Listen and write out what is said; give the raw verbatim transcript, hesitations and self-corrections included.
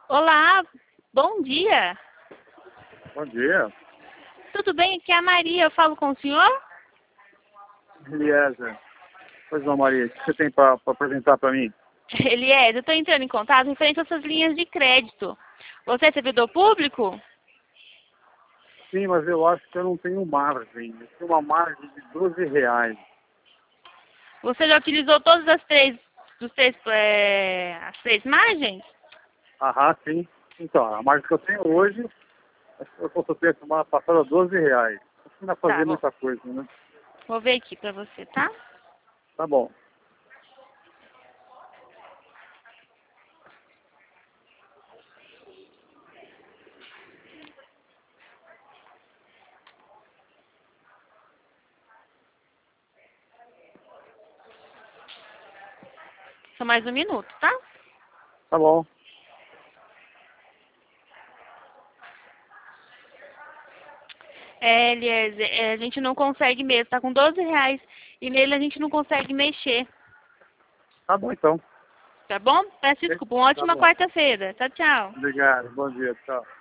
Olá, bom dia. Bom dia, Tudo bem? Aqui é a Maria. Eu falo com o senhor? Eliezer. Pois não, Maria, o que você tem para apresentar para mim? Ele é. Eu estou entrando em contato referente às suas linhas de crédito. Você é servidor público? Sim, mas eu acho que eu não tenho margem. Eu tenho uma margem de doze reais. Você já utilizou todas as três, dos três, é, as três margens? Aham, sim. Então, a margem que eu tenho hoje, eu consultei a semana passada doze reais. Acho que não dá pra Tá, fazer vou, muita coisa, né? vou ver aqui pra você, tá? Tá bom. Só mais um minuto, tá? Tá bom. É, Eliezer, é, a gente não consegue mesmo. Tá com doze reais e nele a gente não consegue mexer. Tá bom, então. Tá bom? Peço desculpa. Uma Tá ótima bom. quarta-feira. Tchau, tchau. Obrigado. Bom dia. Tchau.